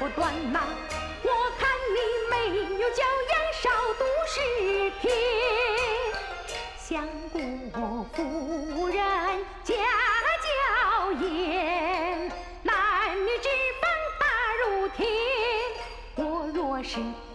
不断呐。我看你没有教养，少读诗篇。相国夫人家教严，男女之分大如天。我若是